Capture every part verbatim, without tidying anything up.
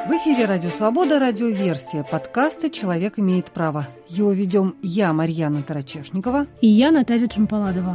В эфире «Радио Свобода», радиоверсия подкаста «Человек имеет право». Его ведем я, Марьяна Тарачешникова. И я, Наталья Джампаладова.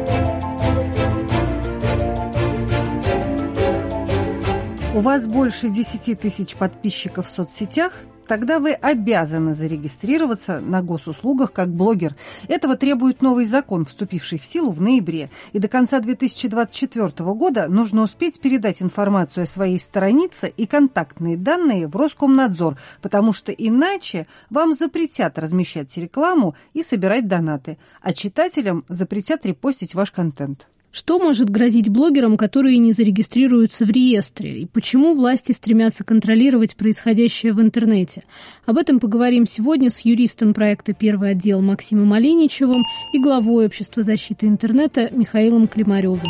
У вас больше десяти тысяч подписчиков в соцсетях? Тогда вы обязаны зарегистрироваться на госуслугах как блогер. Этого требует новый закон, вступивший в силу в ноябре. И до конца две тысячи двадцать четвёртого года нужно успеть передать информацию о своей странице и контактные данные в Роскомнадзор, потому что иначе вам запретят размещать рекламу и собирать донаты, а читателям запретят репостить ваш контент. Что может грозить блогерам, которые не зарегистрируются в реестре? И почему власти стремятся контролировать происходящее в интернете? Об этом поговорим сегодня с юристом проекта «Первый отдел» Максимом Оленичевым и главой Общества защиты интернета Михаилом Климаревым.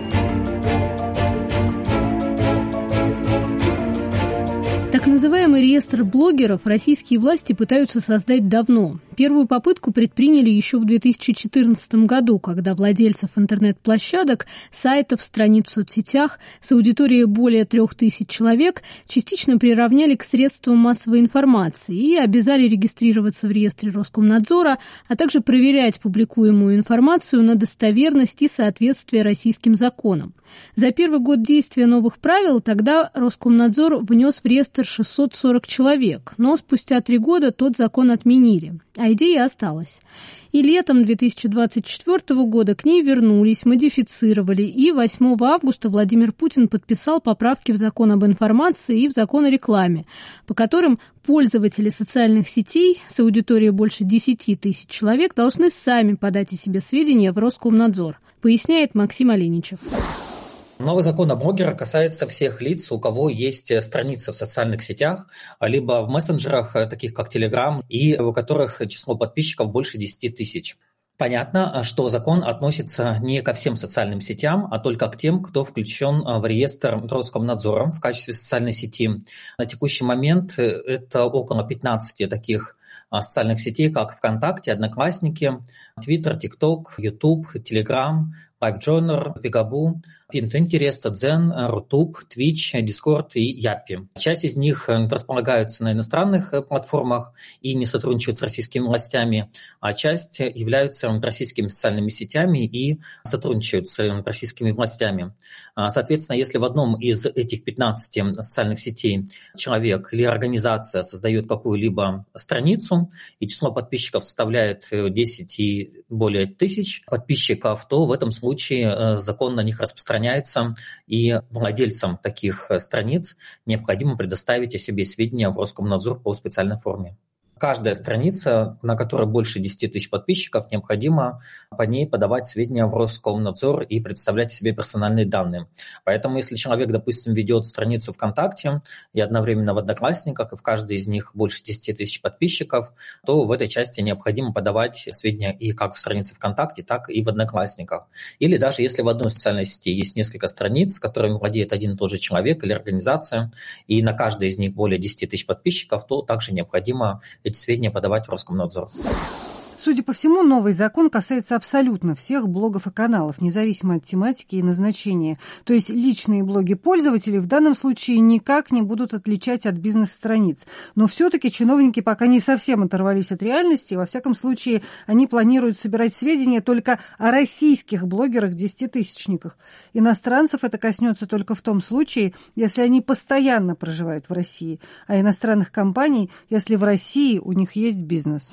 Так называемый реестр блогеров российские власти пытаются создать давно. Первую попытку предприняли еще в две тысячи четырнадцатом году, когда владельцев интернет-площадок, сайтов, страниц в соцсетях с аудиторией более трех тысяч человек частично приравняли к средствам массовой информации и обязали регистрироваться в реестре Роскомнадзора, а также проверять публикуемую информацию на достоверность и соответствие российским законам. За первый год действия новых правил тогда Роскомнадзор внес в реестр шестьсот сорок человек, но спустя три года тот закон отменили, а идея осталась. И летом две тысячи двадцать четвёртого года к ней вернулись, модифицировали, и восьмого августа Владимир Путин подписал поправки в закон об информации и в закон о рекламе, по которым пользователи социальных сетей с аудиторией больше десяти тысяч человек должны сами подать о себе сведения в Роскомнадзор, поясняет Максим Оленичев. Новый закон о блогерах касается всех лиц, у кого есть страницы в социальных сетях, либо в мессенджерах, таких как Telegram, и у которых число подписчиков больше десяти тысяч. Понятно, что закон относится не ко всем социальным сетям, а только к тем, кто включен в реестр Роскомнадзора в качестве социальной сети. На текущий момент это около пятнадцати таких социальных сетей, как ВКонтакте, Одноклассники, Твиттер, ТикТок, Ютуб, Телеграм, LiveJournal, Пегабу, Pinterest, Дзен, Рутуб, Twitch, Discord и Япи. Часть из них располагаются на иностранных платформах и не сотрудничают с российскими властями, а часть являются российскими социальными сетями и сотрудничают с российскими властями. Соответственно, если в одном из этих пятнадцати социальных сетей человек или организация создает какую-либо страницу, и число подписчиков составляет десять и более тысяч подписчиков, то в этом случае закон на них распространяется, и владельцам таких страниц необходимо предоставить о себе сведения в Роскомнадзор по специальной форме. Каждая страница, на которой больше десяти тысяч подписчиков, необходимо по ней подавать сведения в Роскомнадзор и представлять себе персональные данные. Поэтому, если человек, допустим, ведет страницу ВКонтакте и одновременно в Одноклассниках, и в каждой из них больше десяти тысяч подписчиков, то в этой части необходимо подавать сведения и как в странице ВКонтакте, так и в Одноклассниках. Или даже если в одной социальной сети есть несколько страниц, которыми владеет один и тот же человек или организация, и на каждой из них более десяти тысяч подписчиков, то также необходимо эти сведения подавать в Роскомнадзор. Судя по всему, новый закон касается абсолютно всех блогов и каналов, независимо от тематики и назначения. То есть личные блоги пользователей в данном случае никак не будут отличать от бизнес-страниц. Но все-таки чиновники пока не совсем оторвались от реальности. Во всяком случае, они планируют собирать сведения только о российских блогерах-десятитысячниках. Иностранцев это коснется только в том случае, если они постоянно проживают в России, а иностранных компаний, если в России у них есть бизнес.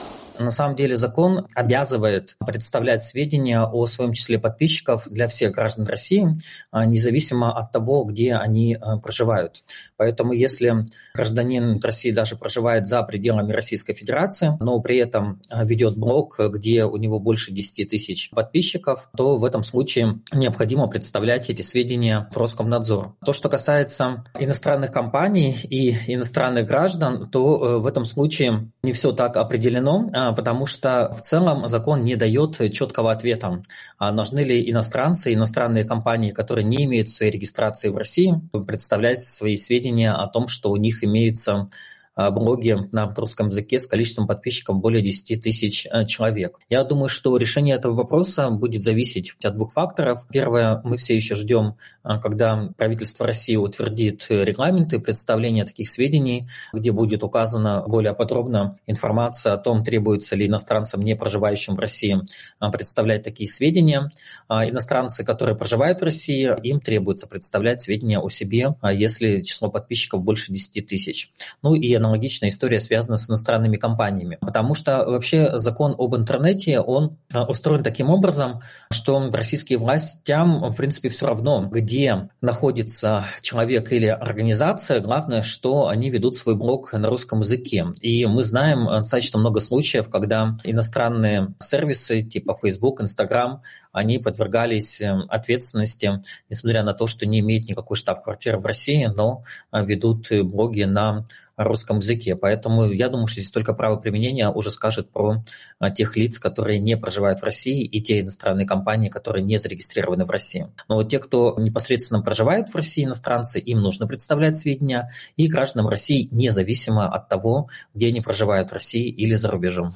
На самом деле закон обязывает представлять сведения о своем числе подписчиков для всех граждан России, независимо от того, где они проживают. Поэтому если гражданин России даже проживает за пределами Российской Федерации, но при этом ведет блог, где у него больше десяти тысяч подписчиков, то в этом случае необходимо представлять эти сведения в Роскомнадзор. То, что касается иностранных компаний и иностранных граждан, то в этом случае не все так определено, потому что в целом закон не дает четкого ответа, нужны ли иностранцы, иностранные компании, которые не имеют своей регистрации в России, представлять свои сведения о том, что у них имеются блоги на русском языке с количеством подписчиков более десять тысяч человек. Я думаю, что решение этого вопроса будет зависеть от двух факторов. Первое, мы все еще ждем, когда правительство России утвердит регламенты представления таких сведений, где будет указана более подробно информация о том, требуется ли иностранцам, не проживающим в России, представлять такие сведения. Иностранцы, которые проживают в России, им требуется представлять сведения о себе, если число подписчиков больше десять тысяч. Ну и аналогичная история связана с иностранными компаниями, потому что вообще закон об интернете, он устроен таким образом, что российским властям, в принципе, все равно, где находится человек или организация, главное, что они ведут свой блог на русском языке. И мы знаем достаточно много случаев, когда иностранные сервисы типа Facebook, Instagram, они подвергались ответственности, несмотря на то, что не имеют никакой штаб-квартиры в России, но ведут блоги на русском языке. Поэтому я думаю, что здесь только право применения уже скажет про тех лиц, которые не проживают в России, и те иностранные компании, которые не зарегистрированы в России. Но вот те, кто непосредственно проживает в России, иностранцы, им нужно представлять сведения, и гражданам России независимо от того, где они проживают в России или за рубежом.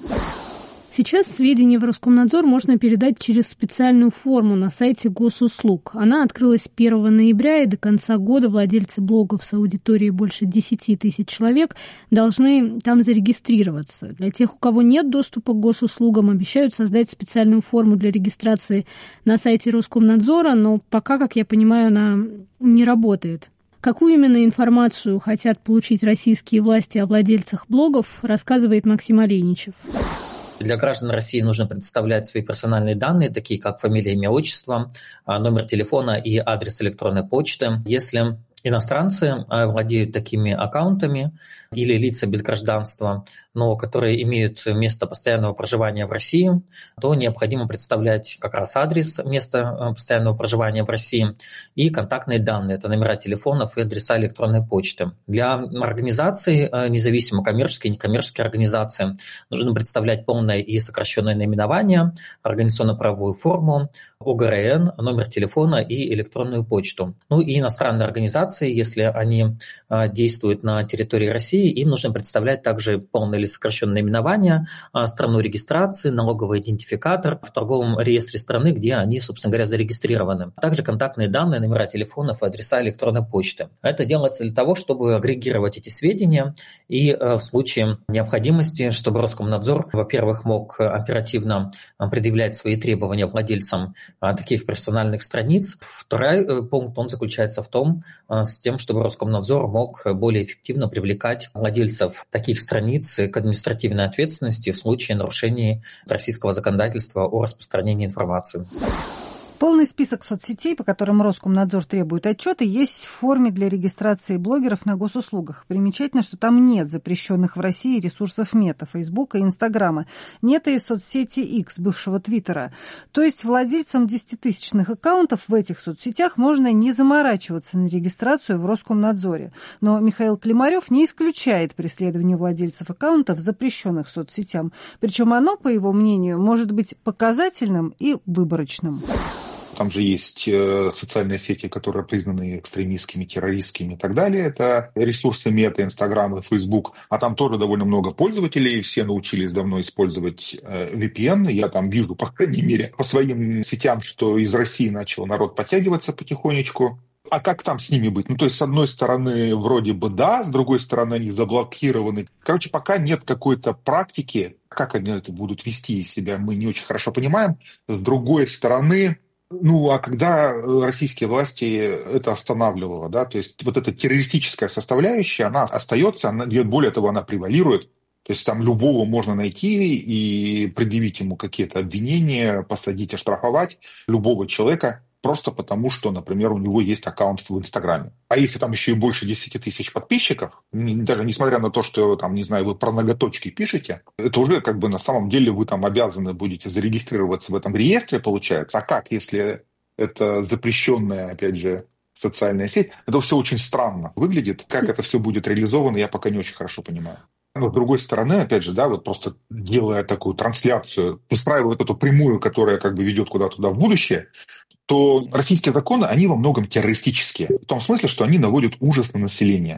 Сейчас сведения в Роскомнадзор можно передать через специальную форму на сайте госуслуг. Она открылась первого ноября, и до конца года владельцы блогов с аудиторией больше десять тысяч человек должны там зарегистрироваться. Для тех, у кого нет доступа к госуслугам, обещают создать специальную форму для регистрации на сайте Роскомнадзора, но пока, как я понимаю, она не работает. Какую именно информацию хотят получить российские власти о владельцах блогов, рассказывает Максим Олейничев. Для граждан России нужно предоставлять свои персональные данные, такие как фамилия, имя, отчество, номер телефона и адрес электронной почты. Если иностранцы владеют такими аккаунтами или лица без гражданства, но которые имеют место постоянного проживания в России, то необходимо представлять как раз адрес места постоянного проживания в России и контактные данные, это номера телефонов и адреса электронной почты. Для организаций, независимо коммерческие и некоммерческие организации, нужно представлять полное и сокращенное наименование, организационно-правовую форму, ОГРН, номер телефона и электронную почту. Ну и иностранные организации, если они действуют на территории России, им нужно представлять также полное или сокращенное наименование, страну регистрации, налоговый идентификатор в торговом реестре страны, где они, собственно говоря, зарегистрированы. А также контактные данные, номера телефонов и адреса электронной почты. Это делается для того, чтобы агрегировать эти сведения и в случае необходимости, чтобы Роскомнадзор, во-первых, мог оперативно предъявлять свои требования владельцам таких персональных страниц. Второй пункт, он заключается в том, с тем, чтобы Роскомнадзор мог более эффективно привлекать владельцев таких страниц к административной ответственности в случае нарушений российского законодательства о распространении информации. Полный список соцсетей, по которым Роскомнадзор требует отчеты, есть в форме для регистрации блогеров на госуслугах. Примечательно, что там нет запрещенных в России ресурсов Мета, Фейсбука и Инстаграма. Нет и соцсети X, бывшего Твиттера. То есть владельцам десятитысячных аккаунтов в этих соцсетях можно не заморачиваться на регистрацию в Роскомнадзоре. Но Михаил Климарев не исключает преследование владельцев аккаунтов, запрещенных соцсетям. Причем оно, по его мнению, может быть показательным и выборочным. Там же есть социальные сети, которые признаны экстремистскими, террористскими и так далее. Это ресурсы Мета, Инстаграм и Фейсбук. А там тоже довольно много пользователей. Все научились давно использовать ви пи эн. Я там вижу, по крайней мере, по своим сетям, что из России начал народ подтягиваться потихонечку. А как там с ними быть? Ну, то есть, с одной стороны, вроде бы да, с другой стороны, они заблокированы. Короче, пока нет какой-то практики, как они это будут вести себя, мы не очень хорошо понимаем. С другой стороны, ну, а когда российские власти это останавливало, да, то есть вот эта террористическая составляющая, она остается, она, более того, она превалирует. То есть там любого можно найти и предъявить ему какие-то обвинения, посадить, оштрафовать любого человека, просто потому, что, например, у него есть аккаунт в Инстаграме. А если там еще и больше десяти тысяч подписчиков, даже несмотря на то, что, там, не знаю, вы про ноготочки пишете, это уже как бы на самом деле вы там обязаны будете зарегистрироваться в этом реестре, получается. А как, если это запрещенная, опять же, социальная сеть? Это все очень странно выглядит. Как это все будет реализовано, я пока не очень хорошо понимаю. Но с другой стороны, опять же, да, вот просто делая такую трансляцию, устраивая эту прямую, которая как бы ведет куда-то туда в будущее, то российские законы, они во многом террористические. В том смысле, что они наводят ужас на население.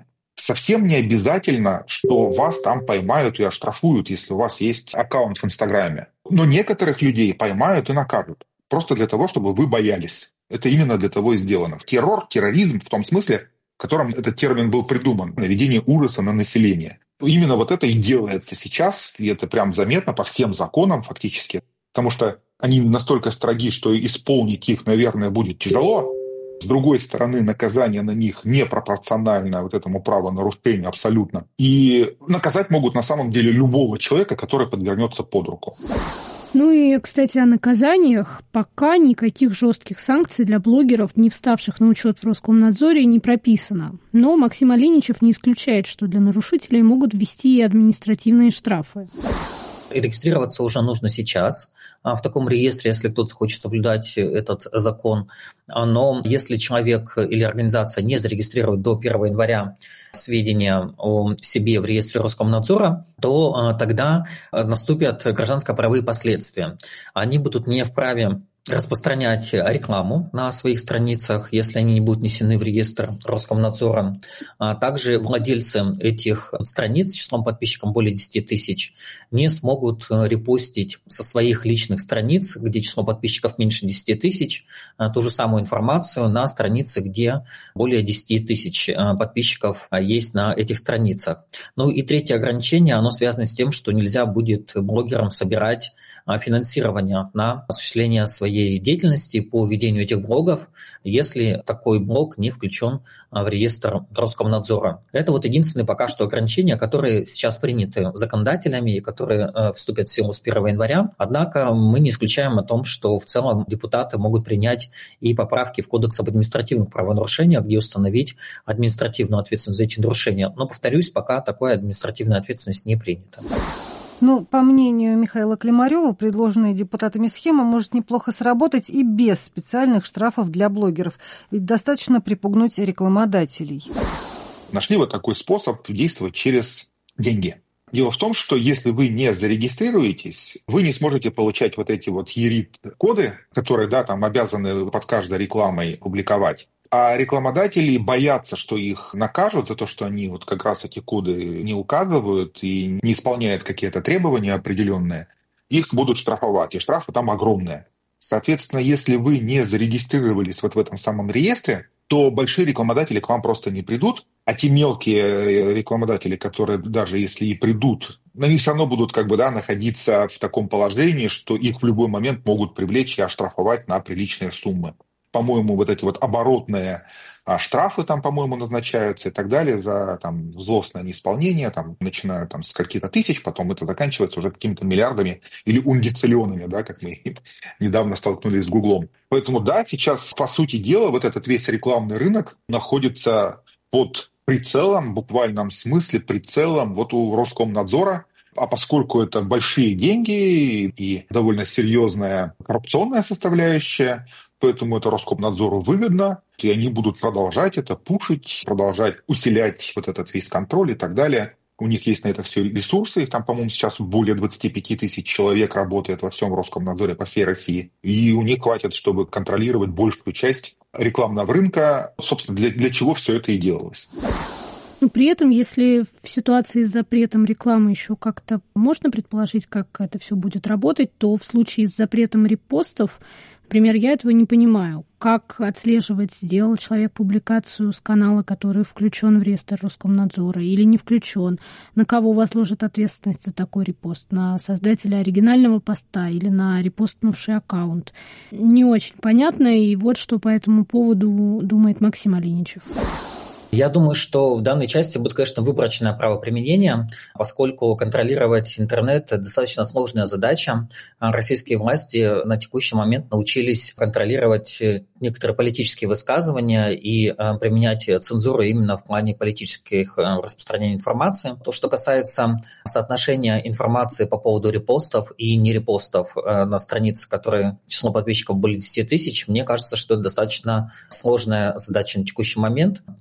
совсем не обязательно, что вас там поймают и оштрафуют, если у вас есть аккаунт в Инстаграме. Но некоторых людей поймают и накажут. Просто для того, чтобы вы боялись. Это именно для того и сделано. Террор, терроризм в том смысле, в котором этот термин был придуман. Наведение ужаса на население. Именно вот это и делается сейчас, и это прям заметно по всем законам фактически. Потому что они настолько строги, что исполнить их, наверное, будет тяжело. С другой стороны, наказание на них непропорционально вот этому правонарушению абсолютно. И наказать могут на самом деле любого человека, который подвернется под руку. Ну и, кстати, о наказаниях. Пока никаких жестких санкций для блогеров, не вставших на учет в Роскомнадзоре, не прописано. Но Максим Оленичев не исключает, что для нарушителей могут ввести и административные штрафы. Регистрироваться уже нужно сейчас в таком реестре, если кто-то хочет соблюдать этот закон. Но если человек или организация не зарегистрирует до первого января сведения о себе в реестре Роскомнадзора, то тогда наступят гражданско-правовые последствия. Они будут не вправе распространять рекламу на своих страницах, если они не будут внесены в реестр Роскомнадзора. А также владельцы этих страниц с числом подписчиков более десяти тысяч не смогут репостить со своих личных страниц, где число подписчиков меньше десяти тысяч, ту же самую информацию на странице, где более десяти тысяч подписчиков есть на этих страницах. Ну и третье ограничение, оно связано с тем, что нельзя будет блогерам собирать финансирование на осуществление своей деятельности по ведению этих блогов, если такой блог не включен в реестр Роскомнадзора. Это вот единственные пока что ограничения, которые сейчас приняты законодателями и которые вступят в силу с первого января. Однако мы не исключаем о том, что в целом депутаты могут принять и поправки в Кодекс об административных правонарушениях, где установить административную ответственность за эти нарушения. Но, повторюсь, пока такой административная ответственность не принята. Ну, по мнению Михаила Климарева, предложенная депутатами схема может неплохо сработать и без специальных штрафов для блогеров. Ведь достаточно припугнуть рекламодателей. Нашли вот такой способ действовать через деньги. Дело в том, что если вы не зарегистрируетесь, вы не сможете получать вот эти вот и эр и тэ-коды, которые, да, там обязаны под каждой рекламой публиковать. А рекламодатели боятся, что их накажут за то, что они вот как раз эти коды не указывают и не исполняют какие-то требования определенные. Их будут штрафовать, и штрафы там огромные. Соответственно, если вы не зарегистрировались вот в этом самом реестре, то большие рекламодатели к вам просто не придут, а те мелкие рекламодатели, которые даже если и придут, они все равно будут как бы, да, находиться в таком положении, что их в любой момент могут привлечь и оштрафовать на приличные суммы. По-моему, вот эти вот оборотные а, штрафы там, по-моему, назначаются и так далее за там, злостное неисполнение, там, начиная там, с каких-то тысяч, потом это заканчивается уже какими-то миллиардами или ундициллионами, да, как мы недавно столкнулись с Гуглом. Поэтому, да, сейчас, по сути дела, вот этот весь рекламный рынок находится под прицелом, в буквальном смысле прицелом вот у Роскомнадзора. А поскольку это большие деньги и довольно серьезная коррупционная составляющая, поэтому это Роскомнадзору выгодно, и они будут продолжать это пушить, продолжать усилять вот этот весь контроль и так далее. У них есть на это все ресурсы, их там, по-моему, сейчас более двадцати пяти тысяч человек работает во всем Роскомнадзоре по всей России, и у них хватит, чтобы контролировать большую часть рекламного рынка. Собственно, для, для чего все это и делалось. Но при этом, если в ситуации с запретом рекламы еще как-то можно предположить, как это все будет работать, то в случае с запретом репостов, например, я этого не понимаю. Как отслеживать, сделал человек публикацию с канала, который включен в реестр Роскомнадзора или не включен? На кого возложат ответственность за такой репост? На создателя оригинального поста или на репостнувший аккаунт? Не очень понятно, и вот что по этому поводу думает Максим Оленичев. Я думаю, что в данной части будет, конечно, выборочное правоприменение, поскольку контролировать интернет – это достаточно сложная задача. Российские власти на текущий момент научились контролировать некоторые политические высказывания и применять цензуру именно в плане политических распространения информации. То, что касается соотношения информации по поводу репостов и нерепостов на странице, которые число подписчиков более десяти тысяч, мне кажется, что это достаточно сложная задача на текущий момент, потому что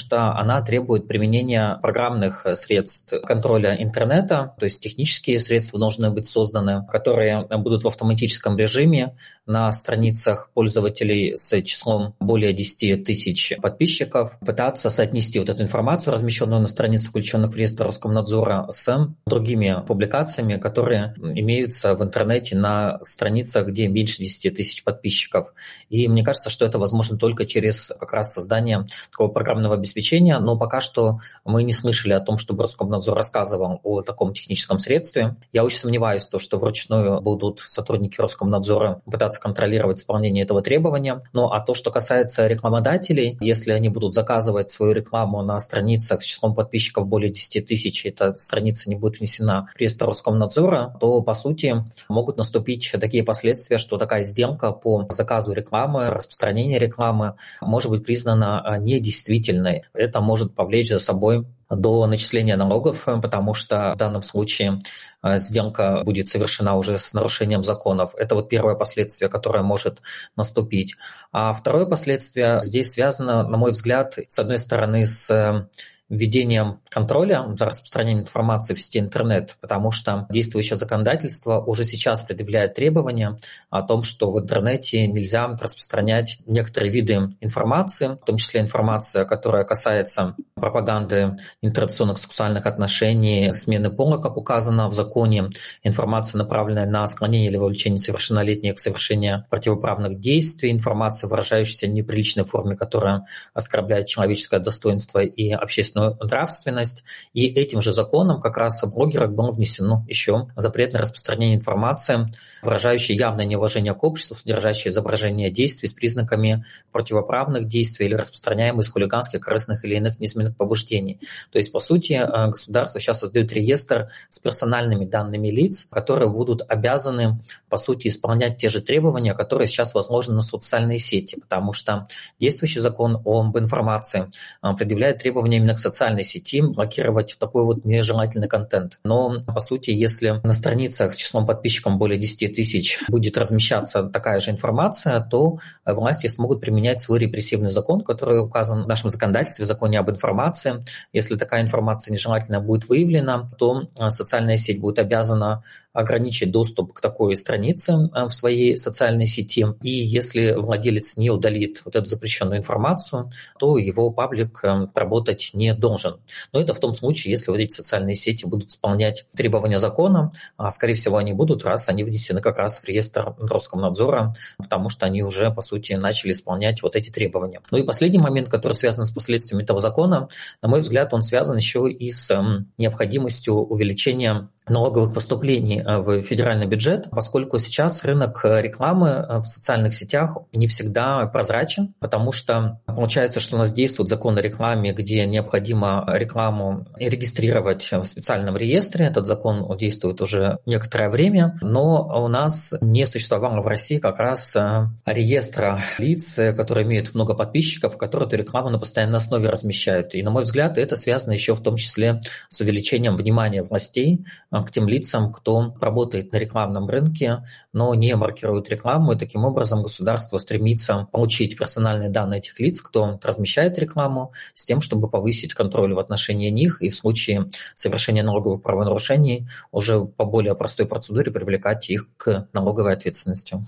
что она требует применения программных средств контроля интернета, то есть технические средства должны быть созданы, которые будут в автоматическом режиме на страницах пользователей с числом более десяти тысяч подписчиков, пытаться соотнести вот эту информацию, размещенную на страницах, включенных в реестр Роскомнадзора, с другими публикациями, которые имеются в интернете на страницах, где меньше десяти тысяч подписчиков. И мне кажется, что это возможно только через как раз создание такого программного обеспечения, но пока что мы не слышали о том, чтобы Роскомнадзор рассказывал о таком техническом средстве. Я очень сомневаюсь, в том, что вручную будут сотрудники Роскомнадзора пытаться контролировать исполнение этого требования. Ну а то, что касается рекламодателей, если они будут заказывать свою рекламу на страницах с числом подписчиков более десяти тысяч, и эта страница не будет внесена в реестр Роскомнадзора, то, по сути, могут наступить такие последствия, что такая сделка по заказу рекламы, распространению рекламы может быть признана недействительной. Это может повлечь за собой до начисления налогов, потому что в данном случае сделка будет совершена уже с нарушением законов. Это вот первое последствие, которое может наступить. А второе последствие здесь связано, на мой взгляд, с одной стороны, с введением контроля за распространением информации в сети интернет, потому что действующее законодательство уже сейчас предъявляет требования о том, что в интернете нельзя распространять некоторые виды информации, в том числе информация, которая касается пропаганды нетрадиционных сексуальных отношений, смены пола, как указано в законе, информация, направленная на склонение или вовлечение несовершеннолетних к совершению противоправных действий, информация, выражающаяся в неприличной форме, которая оскорбляет человеческое достоинство и общественную нравственность. И этим же законом как раз о блогерах было внесено еще запрет на распространение информации, выражающей явное неуважение к обществу, содержащее изображение действий с признаками противоправных действий или распространяемые из хулиганских, корыстных или иных низменных побуждений. То есть, по сути, государство сейчас создает реестр с персональными данными лиц, которые будут обязаны, по сути, исполнять те же требования, которые сейчас возложены на социальные сети, потому что действующий закон об информации предъявляет требования именно к социальной сети блокировать такой вот нежелательный контент. Но, по сути, если на страницах с числом подписчиков более десяти тысяч будет размещаться такая же информация, то власти смогут применять свой репрессивный закон, который указан в нашем законодательстве, в законе об информации. Если такая информация нежелательная будет выявлена, то социальная сеть будет обязана ограничить доступ к такой странице в своей социальной сети. И если владелец не удалит вот эту запрещенную информацию, то его паблик работать не должен. Но это в том случае, если вот эти социальные сети будут исполнять требования закона, а скорее всего они будут, раз они внесены как раз в реестр Роскомнадзора, потому что они уже, по сути, начали исполнять вот эти требования. Ну и последний момент, который связан с последствиями этого закона, на мой взгляд, он связан еще и с необходимостью увеличения налоговых поступлений в федеральный бюджет, поскольку сейчас рынок рекламы в социальных сетях не всегда прозрачен, потому что получается, что у нас действует закон о рекламе, где необходимо рекламу регистрировать в специальном реестре. Этот закон действует уже некоторое время, но у нас не существовало в России как раз реестра лиц, которые имеют много подписчиков, которые эту рекламу на постоянной основе размещают. И, на мой взгляд, это связано еще в том числе с увеличением внимания властей к тем лицам, кто работает на рекламном рынке, но не маркирует рекламу. И таким образом государство стремится получить персональные данные этих лиц, кто размещает рекламу, с тем, чтобы повысить контроль в отношении них и в случае совершения налоговых правонарушений уже по более простой процедуре привлекать их к налоговой ответственности.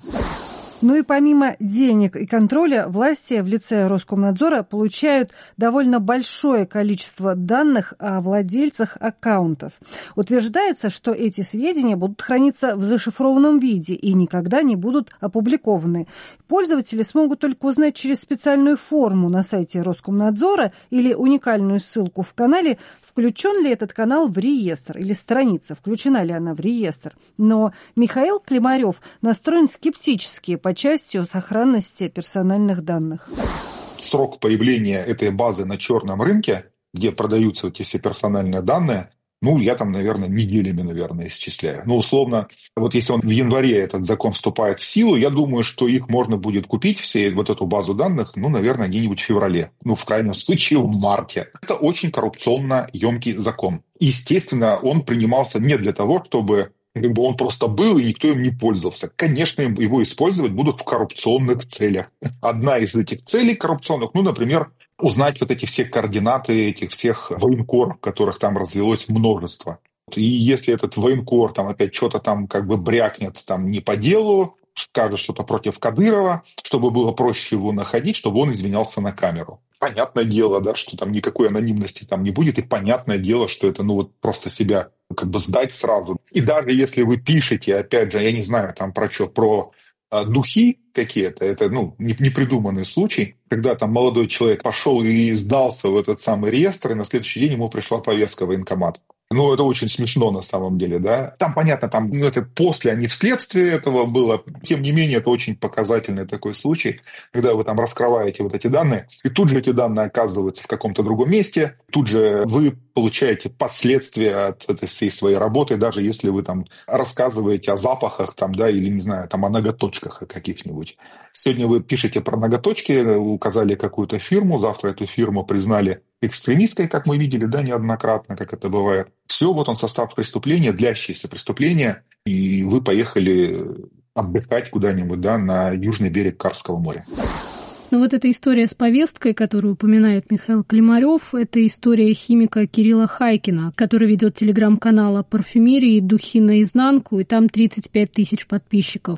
Ну и помимо денег и контроля, власти в лице Роскомнадзора получают довольно большое количество данных о владельцах аккаунтов. Утверждается, что эти сведения будут храниться в зашифрованном виде и никогда не будут опубликованы. Пользователи смогут только узнать через специальную форму на сайте Роскомнадзора или уникальную ссылку в канале, включен ли этот канал в реестр или страница, включена ли она в реестр. Но Михаил Климарев настроен скептически по частью сохранности персональных данных. Срок появления этой базы на черном рынке, где продаются эти все персональные данные, ну, я там, наверное, неделями, наверное, исчисляю. Ну, условно, вот если он в январе этот закон вступает в силу, я думаю, что их можно будет купить, все вот эту базу данных, ну, наверное, где-нибудь в феврале. Ну, в крайнем случае, в марте. Это очень коррупционно емкий закон. Естественно, он принимался не для того, чтобы как бы он просто был, и никто им не пользовался. Конечно, его использовать будут в коррупционных целях. Одна из этих целей коррупционных, ну, например, узнать вот эти все координаты этих всех военкоров, которых там развелось множество. И если этот военкор там опять что-то там как бы брякнет там не по делу, скажет что-то против Кадырова, чтобы было проще его находить, чтобы он извинялся на камеру. Понятное дело, да, что там никакой анонимности там не будет, и понятное дело, что это, ну, вот просто себя как бы сдать сразу. И даже если вы пишете, опять же, я не знаю, там про что, про а, духи какие-то, это, ну, непридуманный случай, когда там молодой человек пошел и сдался в этот самый реестр, и на следующий день ему пришла повестка в военкомат. Ну, это очень смешно на самом деле, да. Там, понятно, там, ну, это после, а не вследствие этого было. Тем не менее, это очень показательный такой случай, когда вы там раскрываете вот эти данные, и тут же эти данные оказываются в каком-то другом месте, тут же вы получаете последствия от этой всей своей работы, даже если вы там рассказываете о запахах, там, да, или, не знаю, там, о ноготочках каких-нибудь. Сегодня вы пишете про ноготочки, указали какую-то фирму, завтра эту фирму признали экстремистской, как мы видели, да, неоднократно, как это бывает. Все, вот он состав преступления, длящееся преступление, и вы поехали отдыхать куда-нибудь, да, на южный берег Карского моря. Но вот эта история с повесткой, которую упоминает Михаил Климарев, это история химика Кирилла Хайкина, который ведет телеграм-канал о парфюмерии «Духи наизнанку», и там тридцать пять тысяч подписчиков.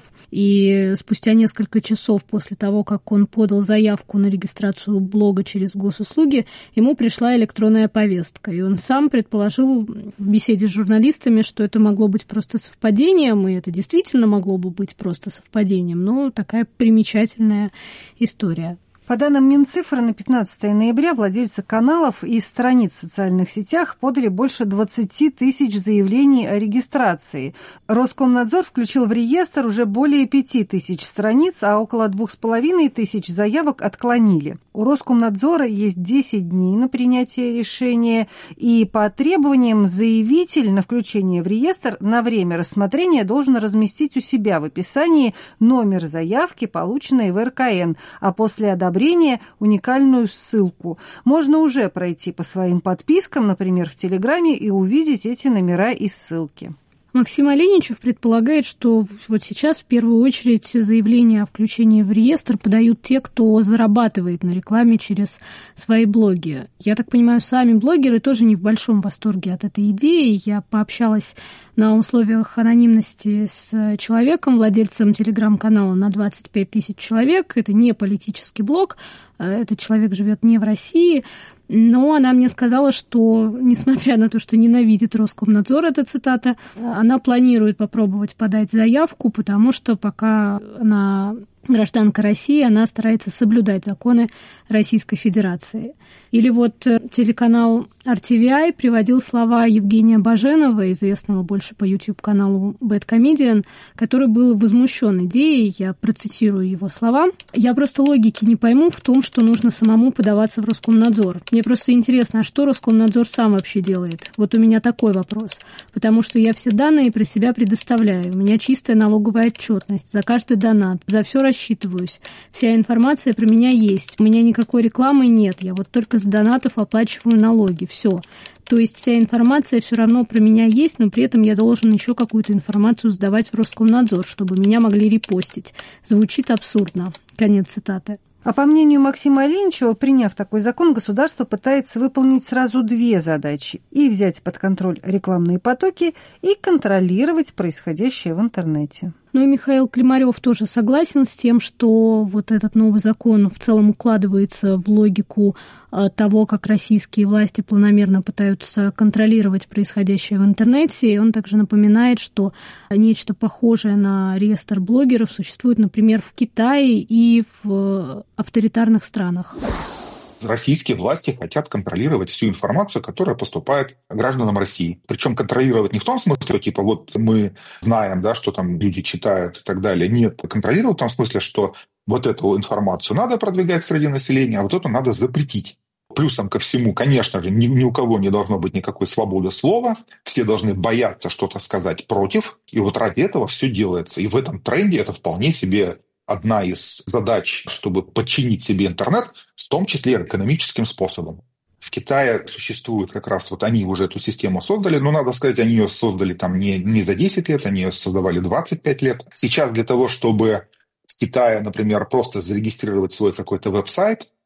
И спустя несколько часов после того, как он подал заявку на регистрацию блога через госуслуги, ему пришла электронная повестка. И он сам предположил в беседе с журналистами, что это могло быть просто совпадением, и это действительно могло бы быть просто совпадением, но такая примечательная история. По данным Минцифры, на пятнадцатое ноября владельцы каналов и страниц в социальных сетях подали больше двадцати тысяч заявлений о регистрации. Роскомнадзор включил в реестр уже более пяти тысяч страниц, а около двух с половиной тысяч заявок отклонили. У Роскомнадзора есть десять дней на принятие решения, и по требованиям заявитель на включение в реестр на время рассмотрения должен разместить у себя в описании номер заявки, полученной в эр ка эн, а после одобрения уникальную ссылку. Можно уже пройти по своим подпискам, например, в Телеграме, и увидеть эти номера и ссылки. Максим Оленичев предполагает, что вот сейчас в первую очередь заявления о включении в реестр подают те, кто зарабатывает на рекламе через свои блоги. Я так понимаю, сами блогеры тоже не в большом восторге от этой идеи. Я пообщалась на условиях анонимности с человеком, владельцем телеграм-канала на двадцать пять тысяч человек. Это не политический блог, этот человек живет не в России. Но она мне сказала, что, несмотря на то, что ненавидит Роскомнадзор, это цитата, она планирует попробовать подать заявку, потому что пока она гражданка России, она старается соблюдать законы Российской Федерации. Или вот телеканал эр ти ви ай приводил слова Евгения Баженова, известного больше по YouTube-каналу Bad Comedian, который был возмущен идеей, я процитирую его слова. «Я просто логики не пойму в том, что нужно самому подаваться в Роскомнадзор. Мне просто интересно, а что Роскомнадзор сам вообще делает? Вот у меня такой вопрос. Потому что я все данные про себя предоставляю. У меня чистая налоговая отчетность за каждый донат, за все рассчитываюсь. Вся информация про меня есть. У меня никакой рекламы нет. Я вот только с донатов оплачиваю налоги. Все. То есть вся информация все равно про меня есть, но при этом я должен еще какую-то информацию сдавать в Роскомнадзор, чтобы меня могли репостить. Звучит абсурдно». Конец цитаты. А по мнению Максима Оленичева, приняв такой закон, государство пытается выполнить сразу две задачи: и взять под контроль рекламные потоки, и контролировать происходящее в интернете. Ну и Михаил Климарев тоже согласен с тем, что вот этот новый закон в целом укладывается в логику того, как российские власти планомерно пытаются контролировать происходящее в интернете. И он также напоминает, что нечто похожее на реестр блогеров существует, например, в Китае и в авторитарных странах. Российские власти хотят контролировать всю информацию, которая поступает гражданам России. Причем контролировать не в том смысле, что типа вот мы знаем, да, что там люди читают и так далее. Нет, контролировать в том смысле, что вот эту информацию надо продвигать среди населения, а вот эту надо запретить. Плюсом ко всему, конечно же, ни, ни у кого не должно быть никакой свободы слова. Все должны бояться что-то сказать против. И вот ради этого все делается. И в этом тренде это вполне себе одна из задач, чтобы подчинить себе интернет, в том числе экономическим способом. В Китае существует как раз, вот они уже эту систему создали, но, надо сказать, они ее создали там не, не за десять лет, они ее создавали двадцать пять лет. Сейчас для того, чтобы в Китае, например, просто зарегистрировать свой какой-то веб-сайт,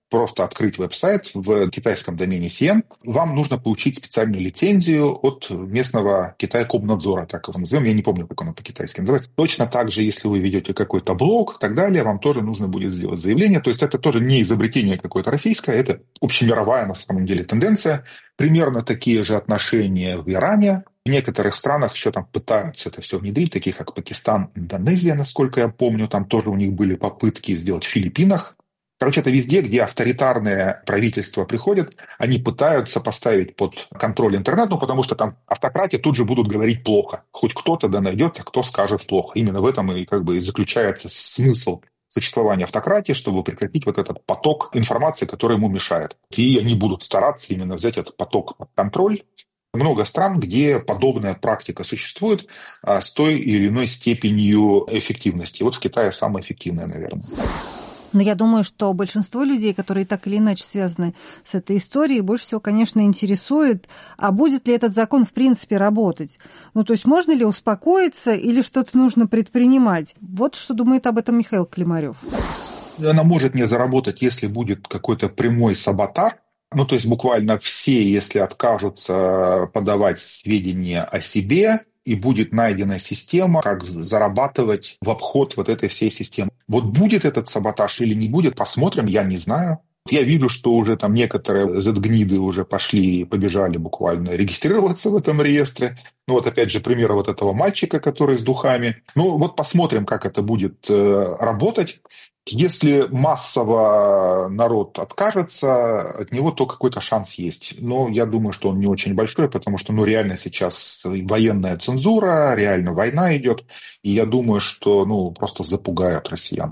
просто открыть веб-сайт в китайском домене си эн, вам нужно получить специальную лицензию от местного Китайкомнадзора, так его назовем, я не помню, как оно по-китайски называется. Точно так же, если вы ведете какой-то блог и так далее, вам тоже нужно будет сделать заявление. То есть это тоже не изобретение какое-то российское, это общемировая на самом деле тенденция. Примерно такие же отношения в Иране. В некоторых странах еще там пытаются это все внедрить, таких как Пакистан, Индонезия, насколько я помню, там тоже у них были попытки сделать в Филиппинах. Короче, это везде, где авторитарные правительства приходят, они пытаются поставить под контроль интернет, ну, потому что там автократии тут же будут говорить плохо. Хоть кто-то да найдется, кто скажет плохо. Именно в этом и как бы заключается смысл существования автократии, чтобы прекратить вот этот поток информации, который ему мешает. И они будут стараться именно взять этот поток под контроль. Много стран, где подобная практика существует а, с той или иной степенью эффективности. Вот в Китае самая эффективная, наверное. Но я думаю, что большинство людей, которые так или иначе связаны с этой историей, больше всего, конечно, интересует, а будет ли этот закон в принципе работать. Ну, то есть можно ли успокоиться или что-то нужно предпринимать? Вот что думает об этом Михаил Климарев. Она может не заработать, если будет какой-то прямой саботаж. Ну, то есть буквально все, если откажутся подавать сведения о себе, и будет найдена система, как зарабатывать в обход вот этой всей системы. Вот будет этот саботаж или не будет, посмотрим, я не знаю. Я вижу, что уже там некоторые зет-гниды уже пошли и побежали буквально регистрироваться в этом реестре. Ну вот опять же пример вот этого мальчика, который с духами. Ну вот посмотрим, как это будет э, работать. Если массово народ откажется от него, то какой-то шанс есть. Но я думаю, что он не очень большой, потому что ну, реально сейчас военная цензура, реально война идет. И я думаю, что ну, просто запугают россиян.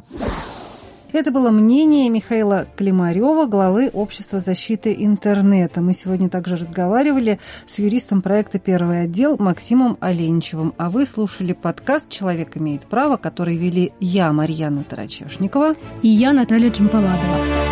Это было мнение Михаила Климарева, главы Общества защиты интернета. Мы сегодня также разговаривали с юристом проекта «Первый отдел» Максимом Оленичевым. А вы слушали подкаст «Человек имеет право», который вели я, Марьяна Тарачешникова, и я, Наталья Джампаладова.